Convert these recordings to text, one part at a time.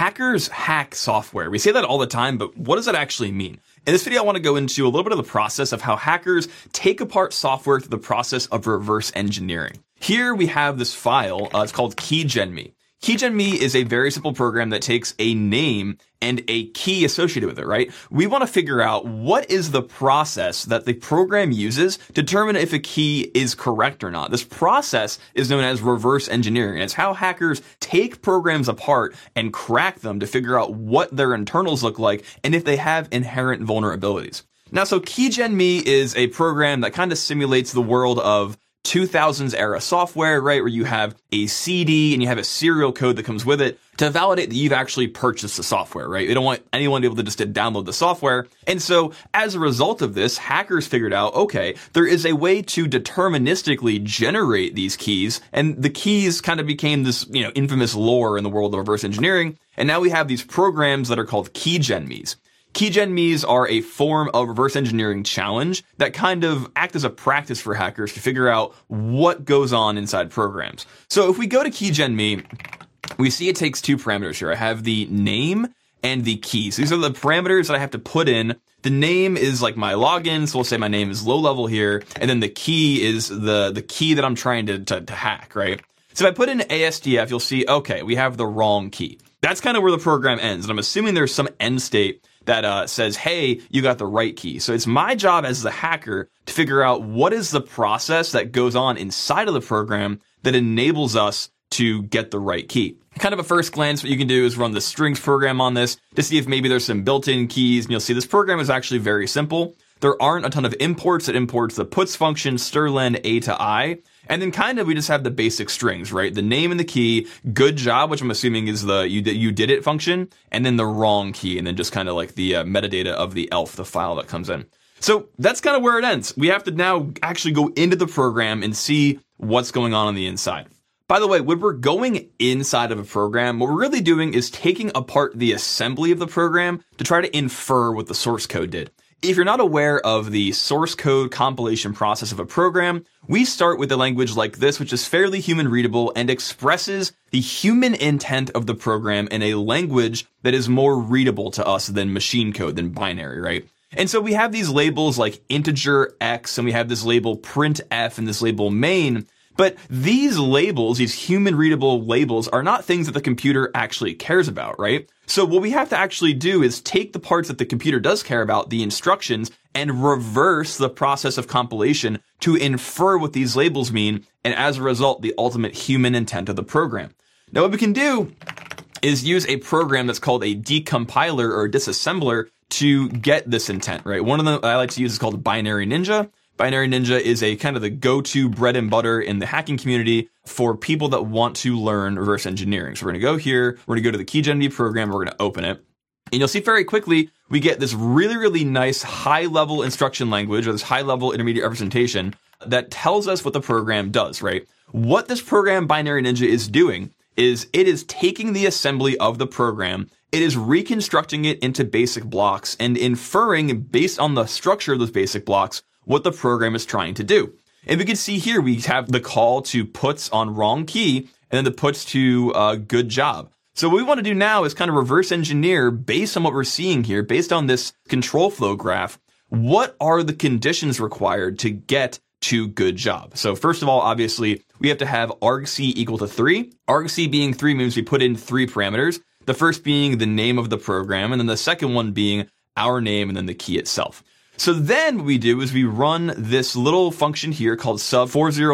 hackers hack software. We say that all the time, but what does that actually mean? In this video, I want to go into a little bit of the process of how hackers take apart software through the process of reverse engineering. Here we have this file, it's called KeyGenMe. KeyGenMe is a very simple program that takes a name and a key associated with it, right? We want to figure out what is the process that the program uses to determine if a key is correct or not. This process is known as reverse engineering, and it's how hackers take programs apart and crack them to figure out what their internals look like and if they have inherent vulnerabilities. Now, so KeyGenMe is a program that kind of simulates the world of 2000s era software, right? Where you have a CD and you have a serial code that comes with it to validate that you've actually purchased the software, right? You don't want anyone to be able to just download the software. And so as a result of this, hackers figured out, okay, there is a way to deterministically generate these keys. And the keys kind of became this, infamous lore in the world of reverse engineering. And now we have these programs that are called KeyGenMes. KeyGenMes are a form of reverse engineering challenge that kind of act as a practice for hackers to figure out what goes on inside programs. So if we go to KeyGenMe, we see it takes two parameters here. I have the name and the key. So these are the parameters that I have to put in. The name is like my login, so we'll say my name is low level here, and then the key is the key that I'm trying to hack, right? So if I put in ASDF, you'll see, okay, we have the wrong key. That's kind of where the program ends, and I'm assuming there's some end state that says, hey, you got the right key. So it's my job as the hacker to figure out what is the process that goes on inside of the program that enables us to get the right key. Kind of a first glance, what you can do is run the strings program on this to see if maybe there's some built-in keys. And you'll see this program is actually very simple. There aren't a ton of imports. It imports the puts function, strlen, A to I. And then kind of we just have the basic strings, right? The name and the key, good job, which I'm assuming is the you did it function, and then the wrong key, and then just kind of like the metadata of the ELF, the file that comes in. So that's kind of where it ends. We have to now actually go into the program and see what's going on the inside. By the way, when we're going inside of a program, what we're really doing is taking apart the assembly of the program to try to infer what the source code did. If you're not aware of the source code compilation process of a program, we start with a language like this, which is fairly human readable and expresses the human intent of the program in a language that is more readable to us than machine code, than binary, right? And so we have these labels like integer X, and we have this label printf and this label main. But these labels, these human readable labels, are not things that the computer actually cares about, right? So what we have to actually do is take the parts that the computer does care about, the instructions, and reverse the process of compilation to infer what these labels mean, and as a result, the ultimate human intent of the program. Now what we can do is use a program that's called a decompiler or disassembler to get this intent, right? One of them I like to use is called Binary Ninja. Binary Ninja is a kind of the go-to bread and butter in the hacking community for people that want to learn reverse engineering. So we're going to go here, we're going to go to the KeyGenMe program, we're going to open it. And you'll see very quickly, we get this really, really nice high-level instruction language, or this high-level intermediate representation that tells us what the program does, right? What this program Binary Ninja is doing is it is taking the assembly of the program, it is reconstructing it into basic blocks and inferring based on the structure of those basic blocks what the program is trying to do. And we can see here, we have the call to puts on wrong key, and then the puts to good job. So what we want to do now is kind of reverse engineer based on what we're seeing here, based on this control flow graph. What are the conditions required to get to good job? So first of all, obviously, we have to have argc equal to 3. Argc being 3 means we put in 3 parameters. The first being the name of the program, and then the second one being our name, and then the key itself. So then what we do is we run this little function here called sub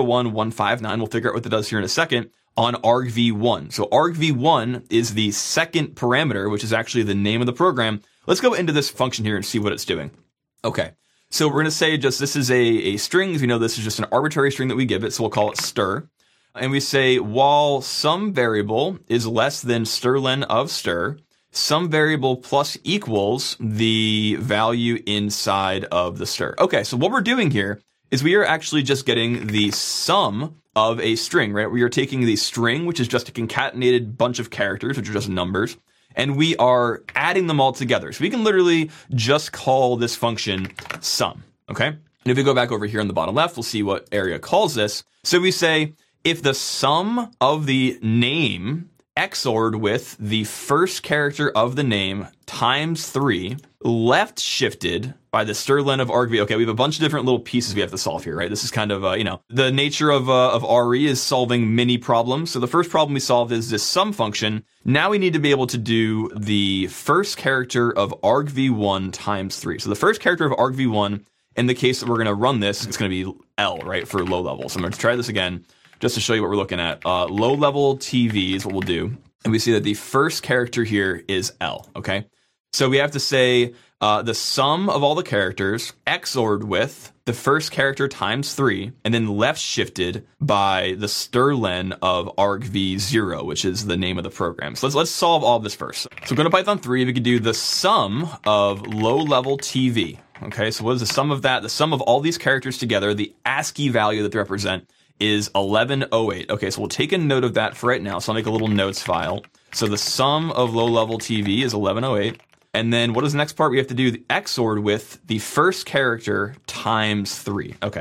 401159. We'll figure out what that does here in a second on argv1. So argv1 is the second parameter, which is actually the name of the program. Let's go into this function here and see what it's doing. Okay. So we're going to say just this is a string. As we know, this is just an arbitrary string that we give it. So we'll call it stir. And we say while some variable is less than strlen of stir, some variable plus equals the value inside of the stir. Okay, so what we're doing here is we are actually just getting the sum of a string, right? We are taking the string, which is just a concatenated bunch of characters, which are just numbers, and we are adding them all together. So we can literally just call this function sum, okay? And if we go back over here on the bottom left, we'll see what area calls this. So we say if the sum of the name XORed with the first character of the name times 3, left shifted by the strlen of argv. Okay, we have a bunch of different little pieces we have to solve here, right? This is kind of, the nature of RE is solving mini problems. So the first problem we solved is this sum function. Now we need to be able to do the first character of argv1 times 3. So the first character of argv1, in the case that we're going to run this, it's going to be L, right, for low level. So I'm going to try this again just to show you what we're looking at. Low level TV is what we'll do. And we see that the first character here is L, okay? So we have to say the sum of all the characters XORed with the first character times 3, and then left shifted by the strlen of argv0, which is the name of the program. So let's solve all of this first. So go to Python 3, we could do the sum of low level TV. Okay, so what is the sum of that? The sum of all these characters together, the ASCII value that they represent, is 1108. Okay, so we'll take a note of that for right now. So I'll make a little notes file. So the sum of low level TV is 1108. And then what is the next part? We have to do the XORed with the first character times 3. Okay,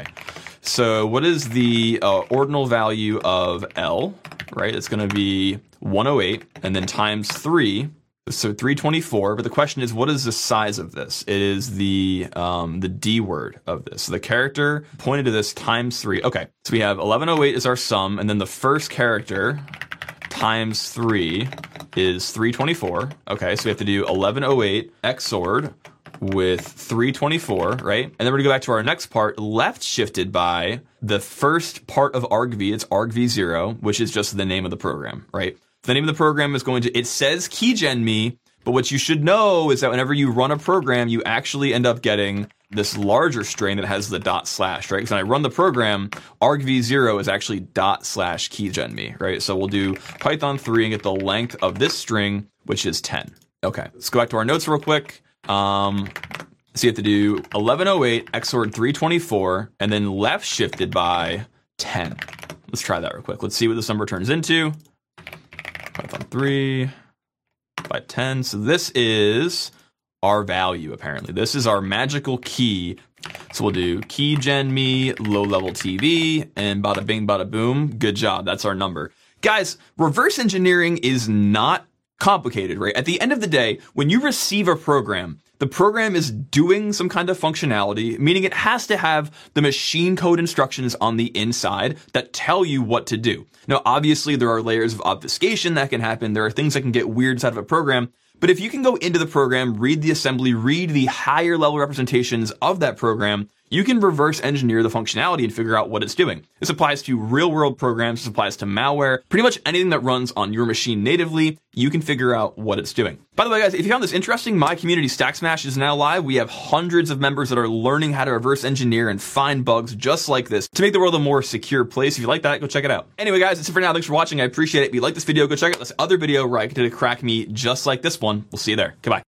so what is the ordinal value of L, right? It's going to be 108 and then times 3. So 324, but the question is, what is the size of this? It is the D word of this. So the character pointed to this times 3. Okay, so we have 1108 is our sum, and then the first character times 3 is 324. Okay, so we have to do 1108 XORed with 324, right? And then we're gonna go back to our next part, left shifted by the first part of argv. It's argv0, which is just the name of the program, right? The name of the program is going to, it says keygenme, but what you should know is that whenever you run a program, you actually end up getting this larger string that has the /, right? Because when I run the program, argv0 is actually /keygenme, right? So we'll do Python 3 and get the length of this string, which is 10. Okay, let's go back to our notes real quick. So you have to do 1108 XORed 324 and then left shifted by 10. Let's try that real quick. Let's see what this number turns into. Python 3 by 10. So this is our value, apparently. This is our magical key. So we'll do keygenme, low level TV, and bada bing, bada boom. Good job. That's our number. Guys, reverse engineering is not complicated, right? At the end of the day, when you receive a program, the program is doing some kind of functionality, meaning it has to have the machine code instructions on the inside that tell you what to do. Now, obviously, there are layers of obfuscation that can happen. There are things that can get weird inside of a program. But if you can go into the program, read the assembly, read the higher level representations of that program, you can reverse engineer the functionality and figure out what it's doing. This applies to real world programs. This applies to malware. Pretty much anything that runs on your machine natively, you can figure out what it's doing. By the way, guys, if you found this interesting, my community Stack Smash is now live. We have hundreds of members that are learning how to reverse engineer and find bugs just like this to make the world a more secure place. If you like that, go check it out. Anyway, guys, that's it for now. Thanks for watching. I appreciate it. If you like this video, go check out this other video where I did a crack me just like this one. We'll see you there. Goodbye.